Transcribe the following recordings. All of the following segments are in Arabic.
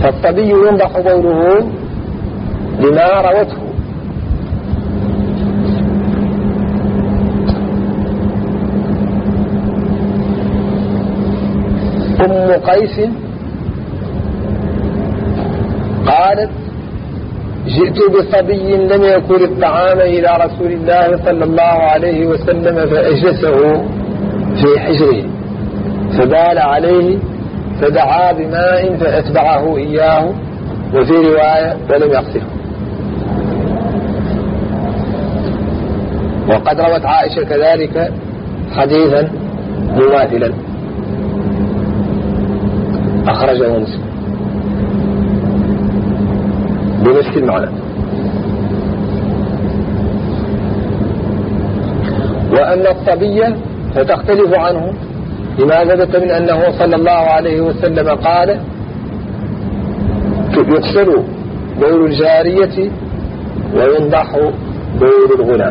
فالصبي ينضح بوله لما روته. أم قيس قالت جئت بصبي لم يأكل الطعام إلى رسول الله صلى الله عليه وسلم فأجلسه في حجره فبال عليه فدعا بماء فأتبعه إياه، وفي رواية ولم يغسله. وقد روت عائشة كذلك حديثا مماثلا أخرجه مسلم بنفس المعنى. وأن الصبي فتختلف عنه لما ثبت من أنه صلى الله عليه وسلم قال يغسل بول الجارية وينضح بول الغلام.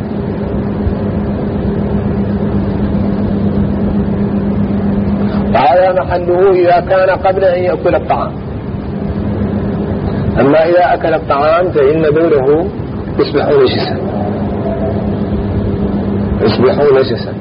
وهذا محله إذا كان قبل أن يأكل الطعام. أما إذا أكل الطعام فإن بوله يصبح نجسا.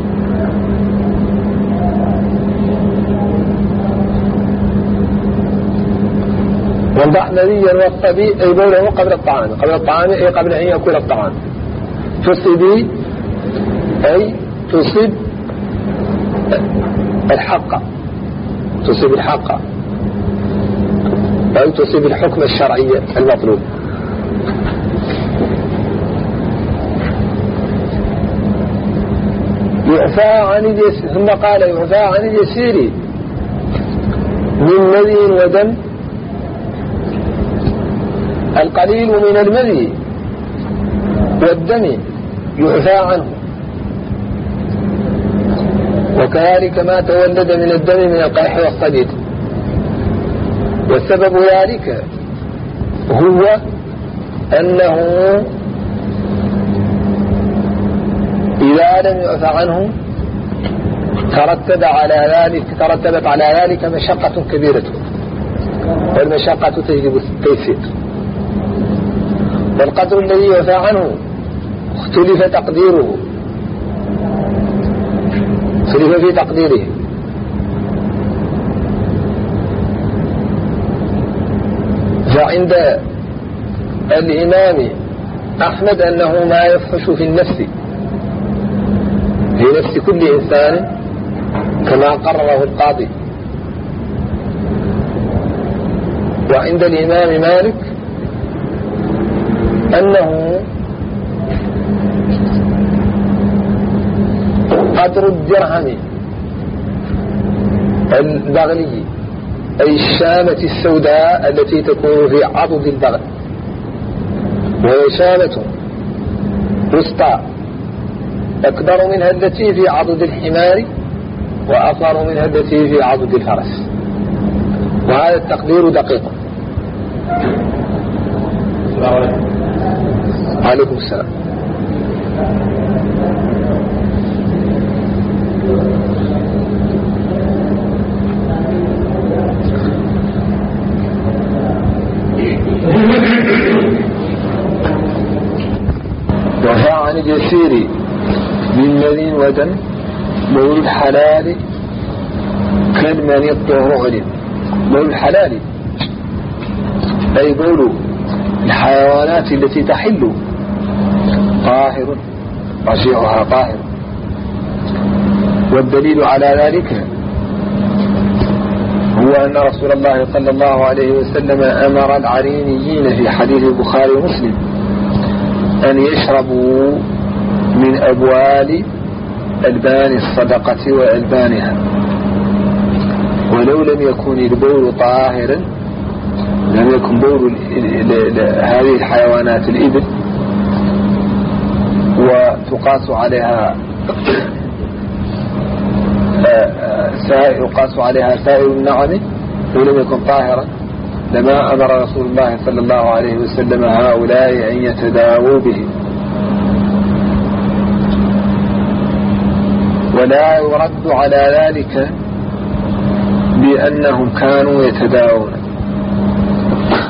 ينضح نبيا والصبي أي بوله قبل الطعام أي قبل أن يأكل الطعام. فالصبي أي تصيب الحق أو تصيب الحكم الشرعي المطلوب. ثم قال يعفى عن اليسير من مذي ودم، القليل من المذي والدم يعفى عنه، وكذلك ما تولد من الدم من القيح والصديد. والسبب ذلك هو أنه إذا لم يعفى عنه ترتبت على ذلك مشقة كبيرة، والمشقة تجلب التيسير. والقدر الذي يعفى عنه اختلف في تقديره. فعند الإمام أحمد أنه ما يفحش في نفس كل إنسان كما قرره القاضي. وعند الإمام مالك أنه قدر الدرهم البغلي أي الشامة السوداء التي تكون في عضد البغل، وهي شامة وسطى أكبر منها التي في عضد الحمار وأصغر منها التي في عضد الفرس. وهذا التقدير دقيق. عليكم السلام. وفاء عن اليسير من مذي ودم بول الحلال كالمني الطهر. بول الحلال أي بول الحيوانات التي تحل طاهر، رجيعها طاهر. والدليل على ذلك هو أن رسول الله صلى الله عليه وسلم أمر العرينيين في حديث البخاري ومسلم أن يشربوا من أبوال ألبان الصدقة وألبانها، ولو لم يكن البول طاهرا لم يكن بول هذه الحيوانات الإبل، وتقاس عليها سائر النعم، ولم يكن طاهرا لما أمر رسول الله صلى الله عليه وسلم هؤلاء أن يتداووا به. ولا يرد على ذلك بأنهم كانوا يتداوون،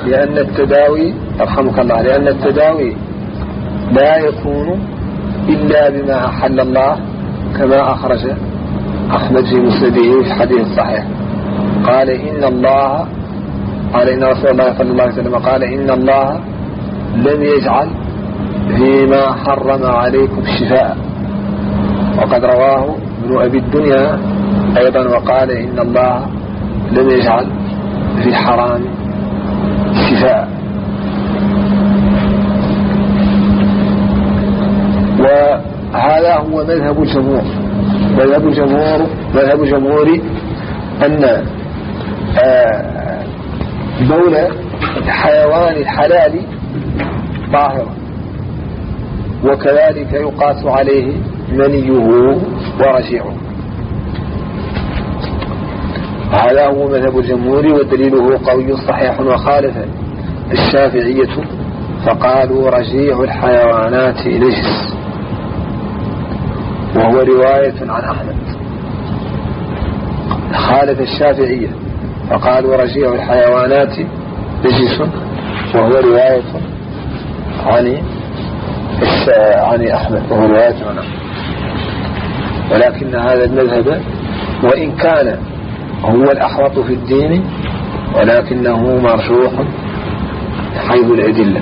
لأن التداوي رحمك الله لأن التداوي لا يكون إلا بما أحل الله، كما أخرج أحمد في مسنده في حديث صحيح قال إن رسول الله صلى الله عليه وسلم قال إن الله لم يجعل فيما حرم عليكم شفاء. وقد رواه ابن أبي الدنيا أيضا وقال إن الله لم يجعل في حرام شفاء. وهذا هو مذهب الجمهور. مذهب الجمهور أن بول الحيوان الحلال طاهر، وكذلك يقاس عليه منيه ورجيعه. هذا هو مذهب الجمهور، ودليله قوي صحيح. وخالف الشافعية فقالوا رجيع الحيوانات نجس، وهو رواية عن أحمد. خالف الشافعية فقالوا رجيع الحيوانات نجس، وهو رواية عن أحمد، وهو رواية عن أحمد. ولكن هذا المذهب وإن كان هو الأحوط في الدين ولكنه مرجوح حيث الأدلة.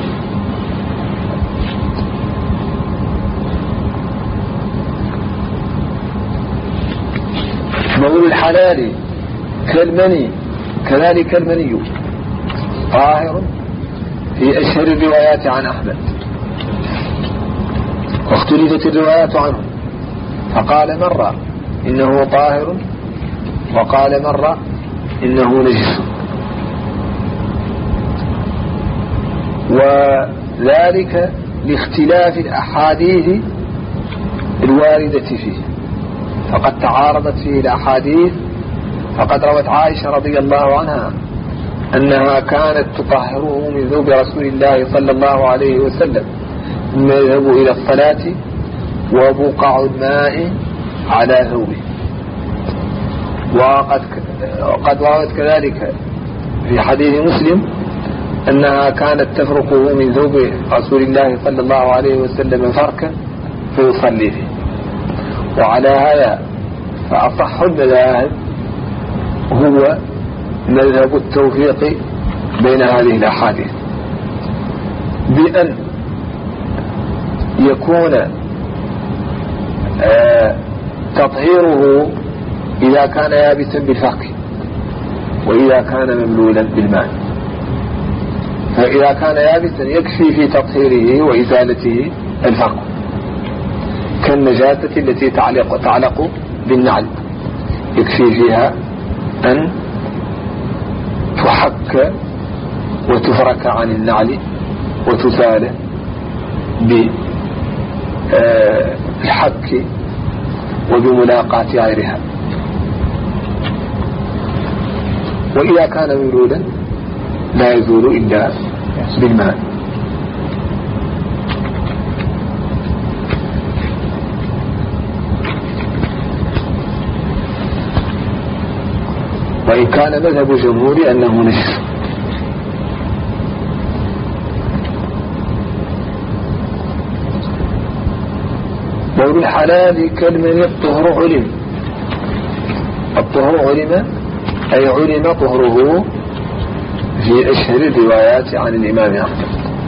بول الحلال كالمني كذلك المني طاهر في أشهر الروايات عن أحمد، واختلفت الروايات عنه، فقال مرة إنه طاهر وقال مرة إنه نجس، وذلك لاختلاف الأحاديث الواردة فيه. فقد تعارضت فيه الأحاديث، فقد روت عائشة رضي الله عنها أنها كانت تطهره من ذوب رسول الله صلى الله عليه وسلم ثم يذهب إلى الصلاة وبقع الماء على ثوبه. وقد روت كذلك في حديث مسلم أنها كانت تفرقه من ذوب رسول الله صلى الله عليه وسلم فركا فيصلي فيه. وعلى هذا فأصح المذاهب هو مذهب التوفيق بين هذه الأحاديث، بأن يكون تطهيره إذا كان يابسا بالفك، وإذا كان مملولا بالماء. فإذا كان يابسا يكفي في تطهيره وإزالته الفك، كالنجاسة التي تعلق بالنعل، يكفي فيها أن تحك وتفرك عن النعل وتزال بالحك وبملاقاة غيرها. وإذا كان مملولا لا يزول إلا بالماء. وإن كان مذهب الجمهور أنه نجس. بول الحلال كالمني الطهر علم. الطهر علم أي علم طهره في أشهر الروايات عن الإمام أحمد.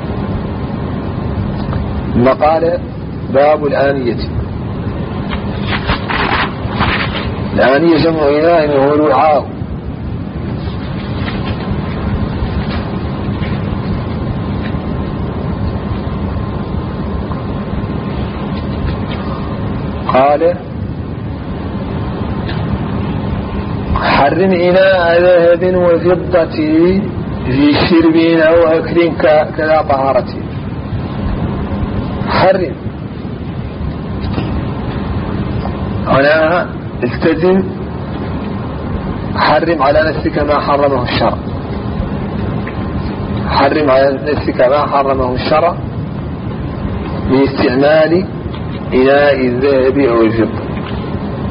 ثم قال باب الآنية. الآنية جمع إناء وهو الوعاء. قال حرم إناء ذهب وفضة في شرب أو أكل كذا طهارة. حرم أنا التزم، حرم على نفسك ما حرمه الشرع. حرم على نفسك ما حرمه الشرع من استعمال إناء الذهب أو الفضة،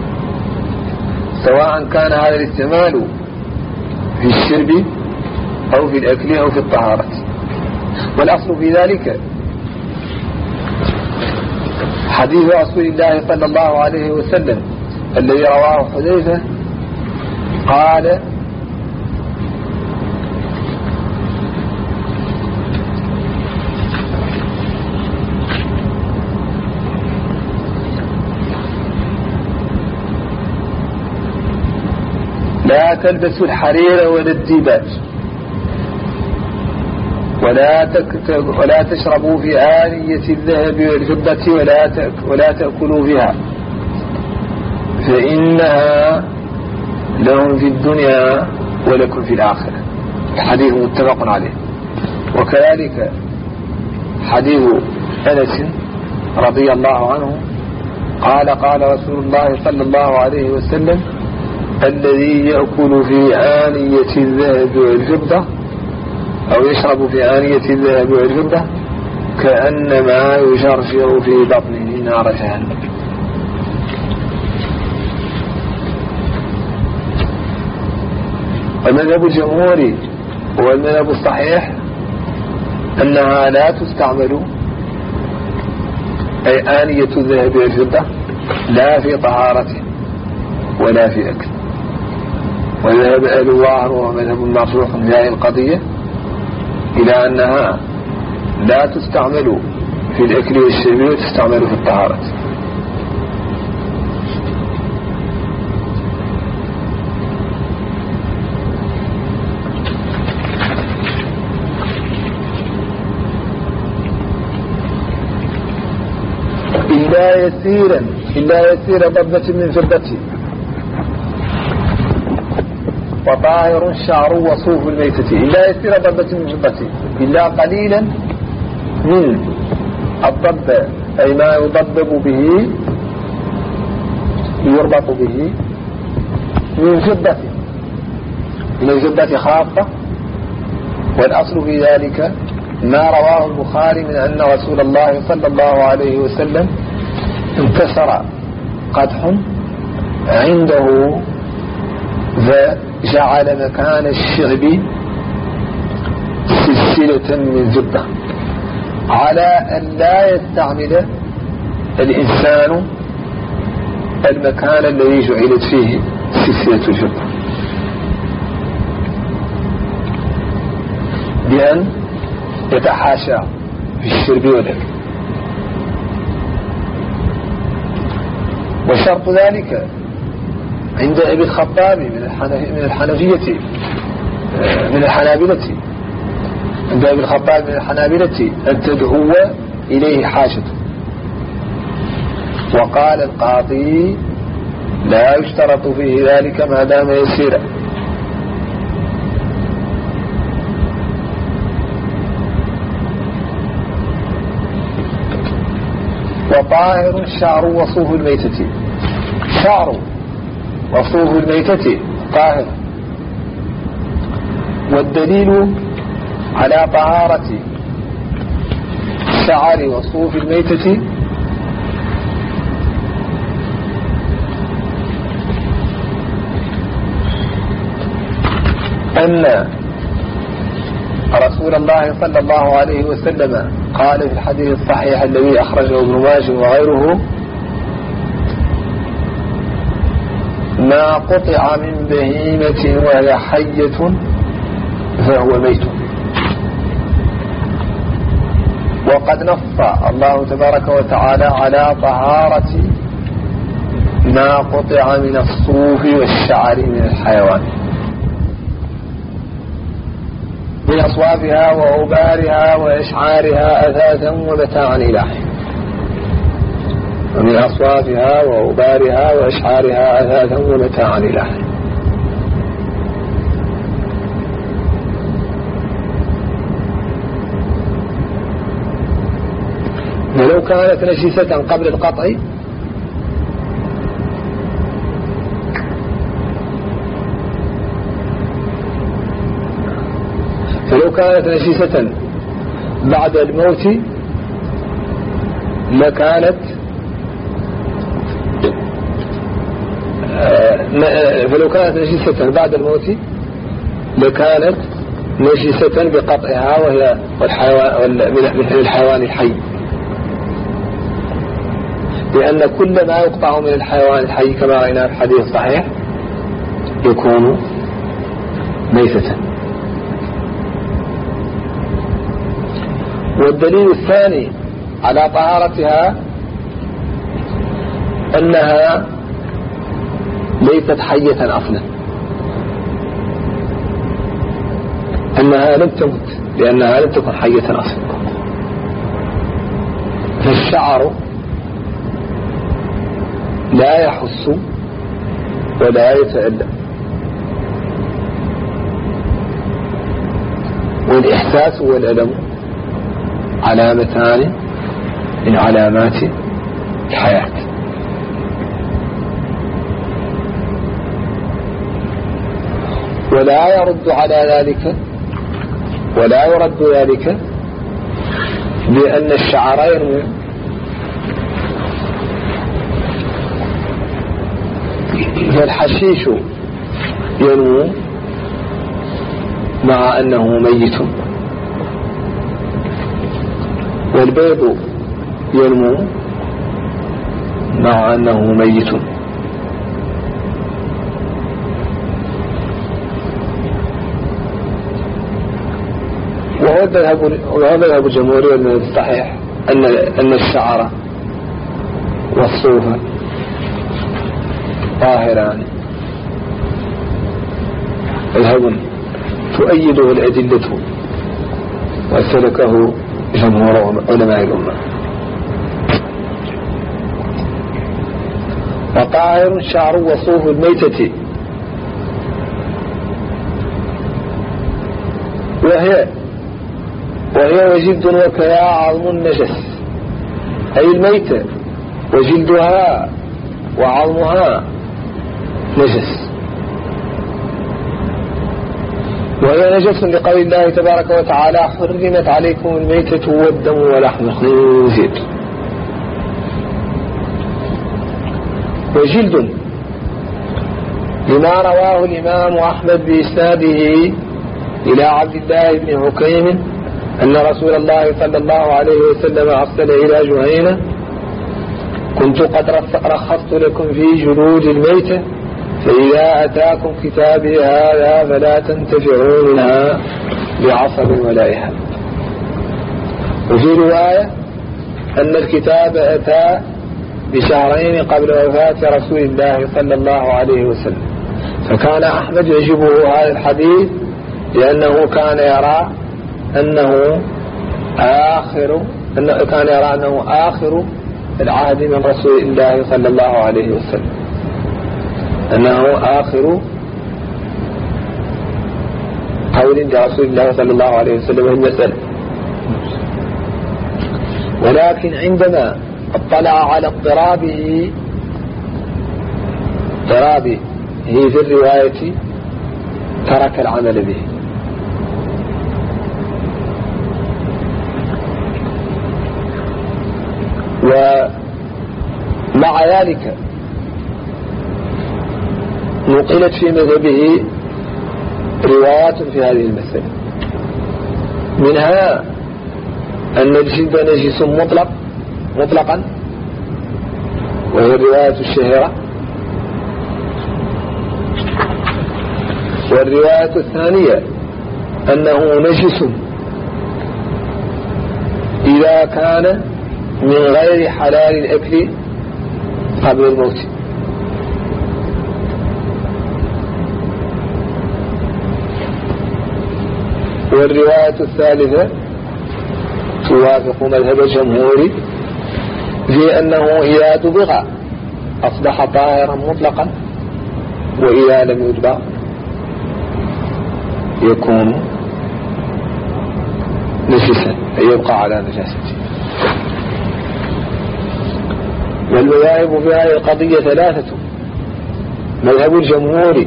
سواء كان هذا الاستعمال في الشرب أو في الأكل أو في الطهارة. والأصل في ذلك حديث رسول الله صلى الله عليه وسلم الذي رواه حذيفة قال: لا تلبسوا الحرير ولا الديباج ولا تشربوا في آنية الذهب والفضة ولا تأكلوا فيها فإنها لهم في الدنيا ولكم في الآخرة. الحديث متفق عليه. وكذلك حديث أنس رضي الله عنه قال: قال رسول الله صلى الله عليه وسلم: الذي يأكل في آنية الذهب والفضة أو يشرب في آنية الذهب والفضة كأنما يشرشر في بطنه نار جهنم. المذهب الجمهوري والمذهب الصحيح أنها لا تستعمل أي آنية الذهب والفضة لا في طهارة ولا في أكل. وذهب أهل الظاهر وهو مذهب مرجوح في هذه القضية إلى أنها لا تستعمل في الأكل والشرب وتستعمل في الطهارة. إلا يسير ضبة من فضة وطاهر شعر وصوف الميتة. إلا يسير ضبة من فضة إلا قليلا من الضب أي ما يضبب به يربط به من فضة خاصة. والأصل في ذلك ما رواه البخاري من أن رسول الله صلى الله عليه وسلم انكسر قدح عنده فجعل مكان الشعب سلسلة من فضة على أن لا يستعمل الإنسان المكان الذي جعلت فيه سلسلة الفضة بأن يتحاشى في الشرب والأكل. وشرط ذلك عند أبي الخطاب من الحنفية من الحنابلة عند أبي الخطاب من الحنابلة أن تدعو إليه حاجته. وقال القاضي: لا يشترط فيه ذلك ما دام يسيرا. وطاهر الشعر وصوف الميتة. شعر وصوف الميتة طاهر. والدليل على طهارة الشعر وصوف الميتة أن رسول الله صلى الله عليه وسلم قال في الحديث الصحيح الذي أخرجه ابن ماجه وغيره: ما قطع من بهيمة وهي حية فهو ميت. وقد نص الله تبارك وتعالى على طهارة ما قطع من الصوف والشعر من الحيوان من أصوافها وأوبارها وإشعارها أثاثا ومتاعا إلى حين. ومن أصوافها وأوبارها وإشعارها أثاثا ومتاعا إلى حين. ولو كانت نجسة قبل القطع فلو كانت نجسة بعد الموت لكانت فلو كانت نجسة بعد الموت لكانت نجسة بقطعها وهي مثل الحيوان الحي، لأن كل ما يقطع من الحيوان الحي كما رأينا في الحديث الصحيح يكون ميتة. والدليل الثاني على طهارتها أنها ليست حية أصلا، أنها لم تمت لأنها لم تكن حية أصلا. فالشعر لا يحس ولا يتألم، والإحساس والألم علامتان من علامات الحياة. ولا يرد ذلك بأن الشعر ينمو، فالحشيش ينمو مع أنه ميت، والبيض ينمو مع أنه ميت. وهو مذهب الجمهورية المذهب الصحيح أن الشعر والصوف طاهران، مذهب تؤيده الأدلة وسلكه جمهور علماء الأمة. وطاهر الشعر وصوف الميتة، وهي وجلد وكيا عظم النجس، أي الميتة وجلدها وعظمها نجس، وهي نجس لقول الله تبارك وتعالى حرمت عليكم الميتة والدم ولحم الخنزير. وجلد لما رواه الإمام أحمد بإسناده إلى عبد الله بن حكيم أن رسول الله صلى الله عليه وسلم أرسل إلى جهينة: كنت قد رخصت لكم في جلود الميتة، فإذا أتاكم كتابي هذا فلا تنتفعوا منها بعصب ولا إحاب. وفي رواية أن الكتاب أتى بشهرين قبل وفاة رسول الله صلى الله عليه وسلم، فكان أحمد يعجبه هذا الحديث لأنه كان يرى أنه آخر العهد من رسول الله صلى الله عليه وسلم، أنه آخر قول لرسول الله صلى الله عليه وسلم في المسألة. ولكن عندما اطلع على اضطرابه في الرواية ترك العمل به. ومع ذلك نقلت في مذهبه روايات في هذه المسألة، منها أن الجلد نجس مطلقا، وهي الرواية الشهيرة. والرواية الثانية أنه نجس إذا كان من غير حلال الأكل قبل الموت. والرواية الثالثة توافق مذهب الجمهور في أنه إذا دبغ أصبح طاهرا مطلقا، وإذا لم يدبغ يكون نجسا يبقى على نجاسته. والمذاهب في هذه القضية ثلاثة: مذهب الجمهور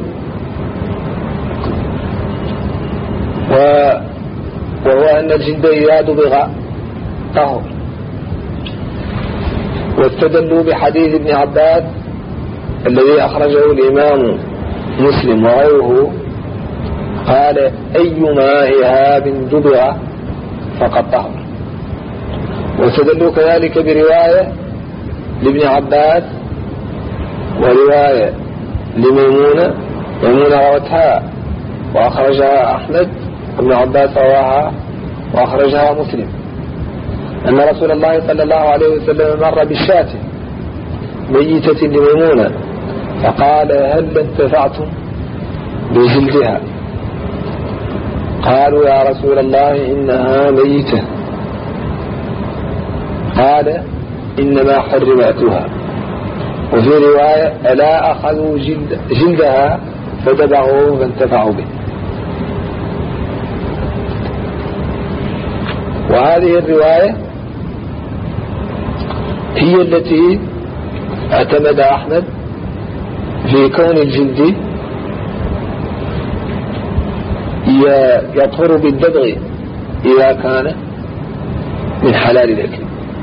وهو أن الجلد إذا دبغ طهر، واستدلوا بحديث ابن عباس الذي أخرجه الإمام مسلم وغيره قال أيما إهاب دبر فقد طهر. واستدلوا كذلك برواية لابن عباس ورواية لميمونة، ميمونة روتها وأخرجها أحمد، وابن عباس رواها وأخرجها مسلم، أن رسول الله صلى الله عليه وسلم مر بالشاة ميتة لميمونة فقال هل انتفعتم بجلدها؟ قالوا يا رسول الله إنها ميتة. قال إنما حرمتها. وفي رواية ألا أخذوا جلدها فدبغوا فانتفعوا به. وهذه الرواية هي التي اعتمد أحمد في كون الجلد يطهر بالدبغ إذا كان من حلال الأكل،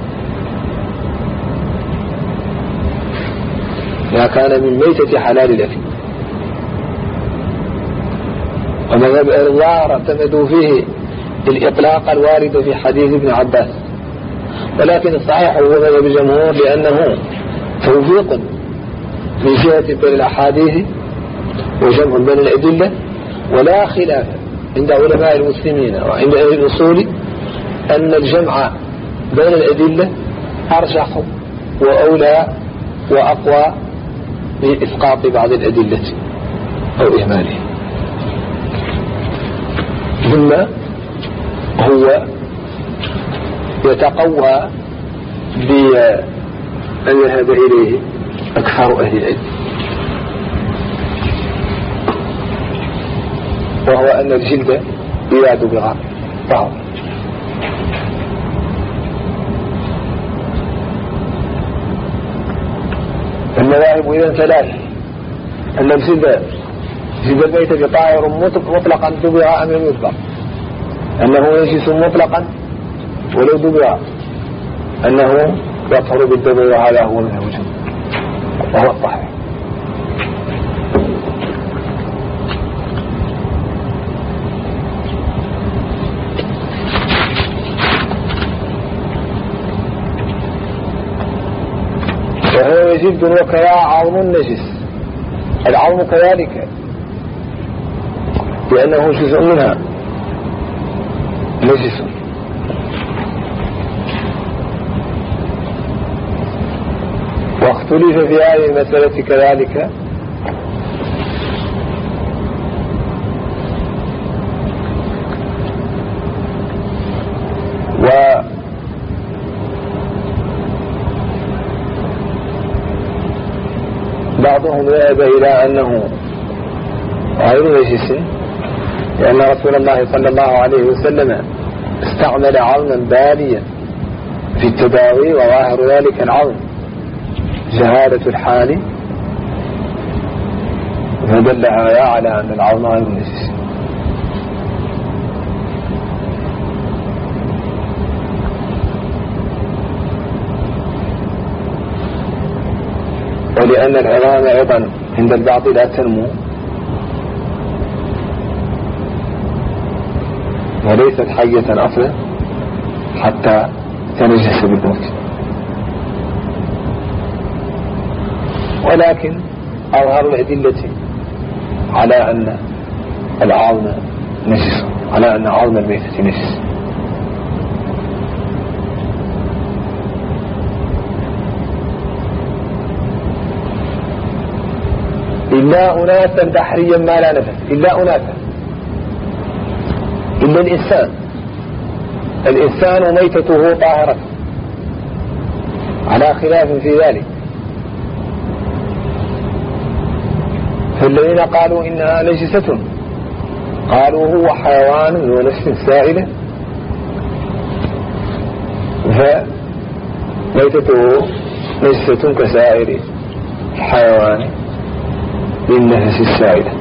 إذا كان من ميتة حلال الأكل. ومذهب الظاهر اعتمدوا فيه الإطلاق الوارد في حديث ابن عباس، ولكن الصحيح هو مذهب الجمهور لأنه توفيق من جهة بين الأحاديث وجمع بين الأدلة. ولا خلاف عند علماء المسلمين وعند أهل الأصول أن الجمع بين الأدلة أرجح وأولى وأقوى من إسقاط بعض الأدلة أو إهماله. ثم هو يتقوى بأن يذهب إليه أكثر أهل العلم، وهو أن الجلد يعاد بغار طهر. المذاهب إذن ثلاث: أن الجلد الميت بطاهر مطلقا دبغ أم لم يطلق، أنه نجس مطلقا ولو دبغ أنه يطهر بالدبغ، وهذا هو من الوجه وهو الصحيح. وهو جلد وكذا عظم النجس، العظم كذلك لأنه جزء منها نجس. واختلف في هذه المسألة كذلك وبعضهم ذهب إلى أنه غير نجس، لأن رسول الله صلى الله عليه وسلم استعمل عظما باليا في التداوي، وظاهر ذلك العظم جهالة الحال، فدل هذا على أن العظم غير نجس. ولأن العظام أيضا عند البعض لا تنمو وليست حية أصلا حتى تنجس بالموت. ولكن أظهر الأدلة على أن العظم نجس، على أن عظم الميتة نجس. إلا أناسا بحريا ما لا نفس، إلا أناسا، إلا الإنسان ميتته طاهرة، على خلاف في ذلك. فالذين قالوا إنها نجسة قالوا هو حيوان ونفس سائلة، فميتته نجسة كسائر الحيوان بالنفس السائلة.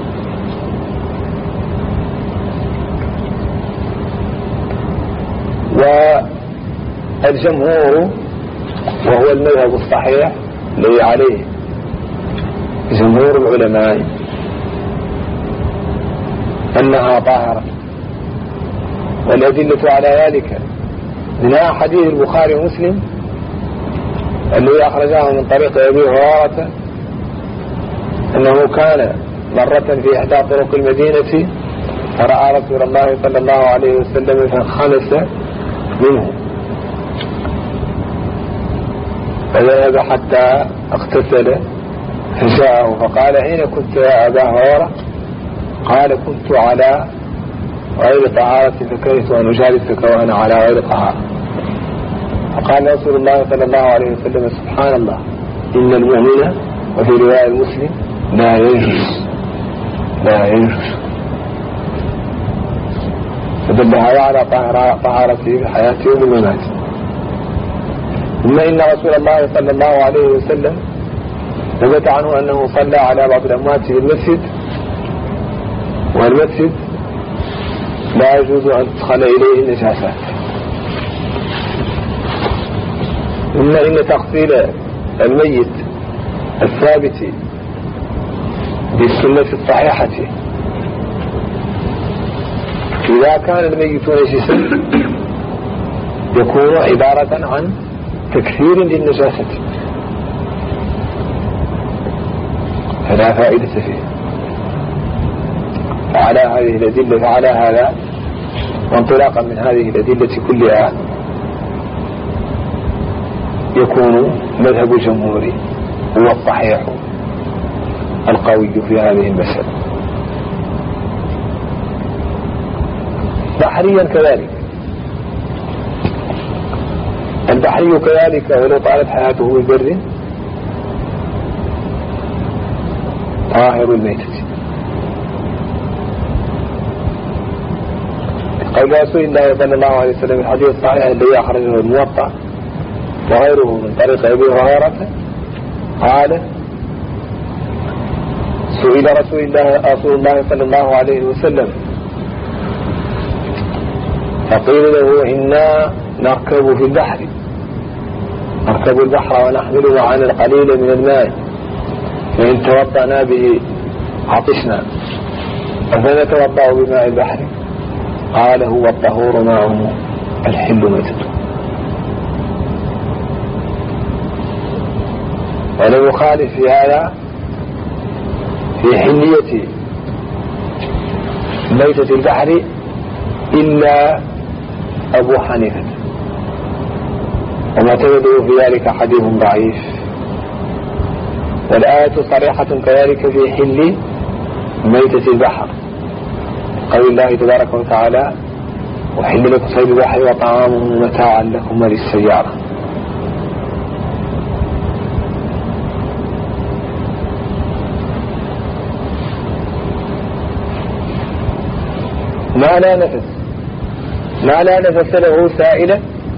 والجمهور وهو المذهب الصحيح الذي عليه جمهور العلماء أنها طاهرة. والأدلة على ذلك منها حديث البخاري ومسلم الذي أخرجاه من طريق أبي هريرة أنه كان مرة في إحدى طرق المدينة فرأى رسول الله صلى الله عليه وسلم فانخنس منه، فذهب حتى اغتسل فجاءه فقال: أين كنت يا أبا هريرة؟ قال: كنت على غير طهارة فكرهت أن أجالسك وأنا على غير طهارة. فقال رسول الله صلى الله عليه وسلم: سبحان الله، إن المؤمن، وفي رواية المسلم، لا ينجس. فدل هذا على طهارته في حياته ومماته. ثم إن رسول الله صلى الله عليه وسلم ثبت عنه أنه صلى على بعض الأموات في المسجد، والمسجد لا يجوز أن تدخل إليه النجاسات. ثم إن تغسيل الميت الثابت بالسنة الصحيحة إذا كان الميت نجسا يكون عبارة عن تكثير للنجاسة، فلا فائدة فيه. فعلى هذه الأدلة، فعلى هذا وانطلاقا من هذه الأدلة كلها يكون مذهب الجمهور هو الصحيح القوي في هذه المسألة. بحريا كذلك، البحري كذلك ولو طالت حياته بالبر طاهر الميتة. قول رسول الله صلى الله عليه وسلم الحديث الصحيح الذي أخرجه الموطأ وغيره من طريق أبي هريرة قال: سئل رسول الله صلى الله عليه وسلم فقيل له: إنا نركب في البحر، نركب البحر ونحمل معنا القليل من الماء، فإن توضأنا به عطشنا، أفنتوضأ بماء البحر؟ قال: هو الطهور ماؤه الحل ميتته. ولم يخالف في هذا في حلية ميتة البحر إلا أبو حنيفة، ومعتمده في ذلك حديث ضعيف. والآية صريحة كذلك في حل ميتة البحر، قول الله تبارك وتعالى: وحل لكم صيد البحر وطعامه متاعا لكم وللسيارة. ما لا نفس له سائلا،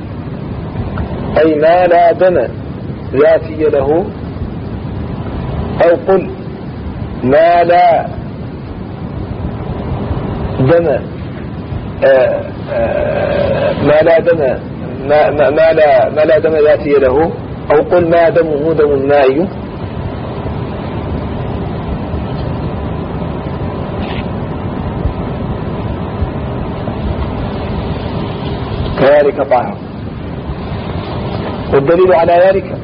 أي ما لا دم ذاتي له، أو قل ما لا دم ما لا دم ذاتي له، أو قل ما دمه دم مائي، كذلك طاهر. والدليل على ذلك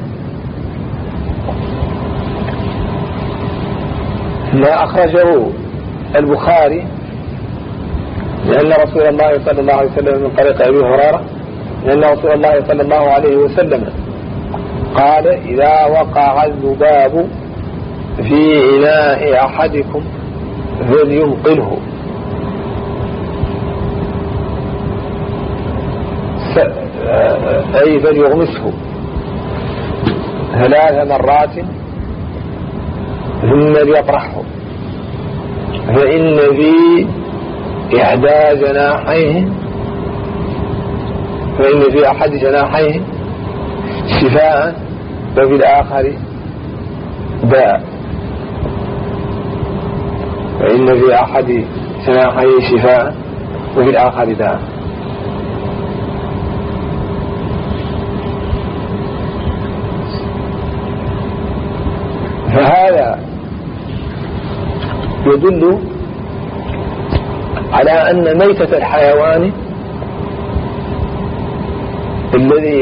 ما أخرجه البخاري، لأن رسول الله صلى الله عليه وسلم من طريق أبي هريرة لأن رسول الله صلى الله عليه وسلم قال: إذا وقع الذباب في إناء أحدكم فلينقله، أي فليغمسه 3 مرات ثم ليطرحه، فإن في إحدى جناحيه فإن في أحد جناحيه شفاء وفي الآخر داء، فإن في أحد جناحيه شفاء وفي الآخر داء. فهذا يدل على أن ميتة الحيوان الذي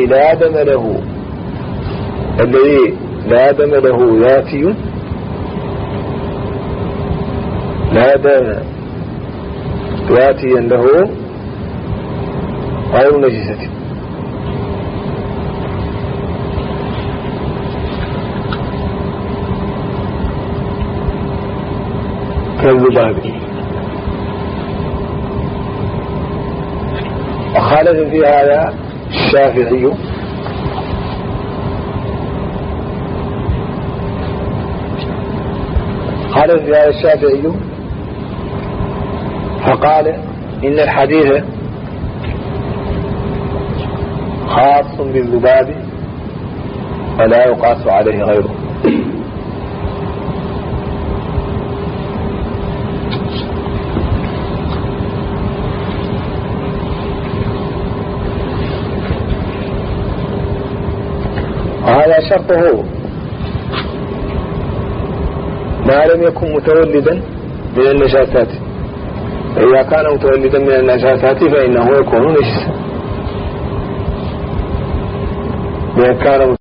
لا دم له ذاتي، لا دم ذاتيا له غير نجسة، كالذباب. وخالف في هذا الشافعي، خالف في هذا الشافعي فقال إن الحديث خاص بالذباب ولا يقاس عليه غيره. وهذا شرطه ما لم يكن متولدا من النجاسات، فإذا كان متولدا من النجاسات فإنه يكون نجسا. إذا كان